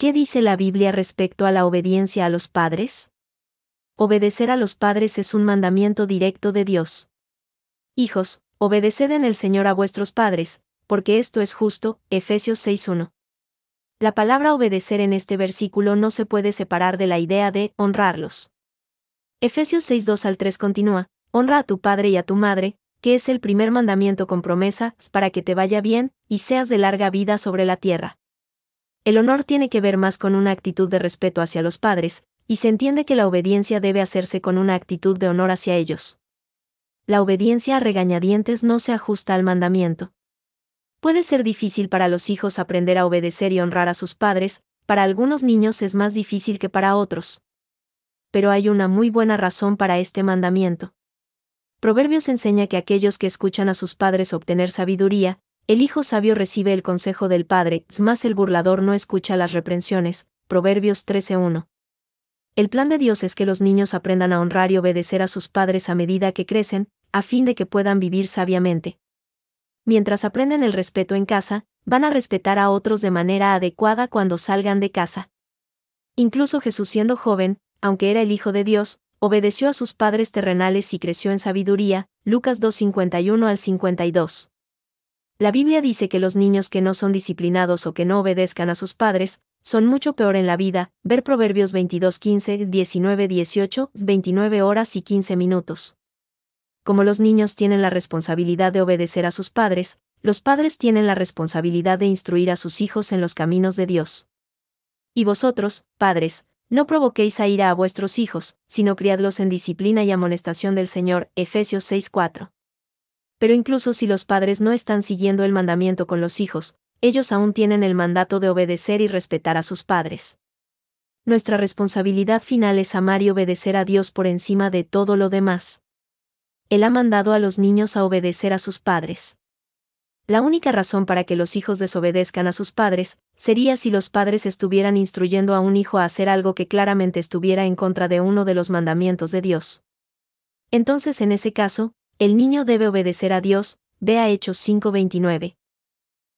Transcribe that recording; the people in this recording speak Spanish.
¿Qué dice la Biblia respecto a la obediencia a los padres? Obedecer a los padres es un mandamiento directo de Dios. Hijos, obedeced en el Señor a vuestros padres, porque esto es justo. Efesios 6:1. La palabra obedecer en este versículo no se puede separar de la idea de honrarlos. Efesios 6:2-3 continúa: honra a tu padre y a tu madre, que es el primer mandamiento con promesa, para que te vaya bien, y seas de larga vida sobre la tierra. El honor tiene que ver más con una actitud de respeto hacia los padres, y se entiende que la obediencia debe hacerse con una actitud de honor hacia ellos. La obediencia a regañadientes no se ajusta al mandamiento. Puede ser difícil para los hijos aprender a obedecer y honrar a sus padres, para algunos niños es más difícil que para otros. Pero hay una muy buena razón para este mandamiento. Proverbios enseña que aquellos que escuchan a sus padres obtener sabiduría, el hijo sabio recibe el consejo del padre, mas el burlador no escucha las reprensiones. Proverbios 13:1. El plan de Dios es que los niños aprendan a honrar y obedecer a sus padres a medida que crecen, a fin de que puedan vivir sabiamente. Mientras aprenden el respeto en casa, van a respetar a otros de manera adecuada cuando salgan de casa. Incluso Jesús, siendo joven, aunque era el Hijo de Dios, obedeció a sus padres terrenales y creció en sabiduría. Lucas 2:51-52. La Biblia dice que los niños que no son disciplinados o que no obedezcan a sus padres, son mucho peor en la vida. Ver Proverbios 22:15, 19:18, 29 horas y 15 minutos. Como los niños tienen la responsabilidad de obedecer a sus padres, los padres tienen la responsabilidad de instruir a sus hijos en los caminos de Dios. Y vosotros, padres, no provoquéis a ira a vuestros hijos, sino criadlos en disciplina y amonestación del Señor. Efesios 6:4. Pero incluso si los padres no están siguiendo el mandamiento con los hijos, ellos aún tienen el mandato de obedecer y respetar a sus padres. Nuestra responsabilidad final es amar y obedecer a Dios por encima de todo lo demás. Él ha mandado a los niños a obedecer a sus padres. La única razón para que los hijos desobedezcan a sus padres sería si los padres estuvieran instruyendo a un hijo a hacer algo que claramente estuviera en contra de uno de los mandamientos de Dios. Entonces, en ese caso, el niño debe obedecer a Dios. Vea Hechos 5:29.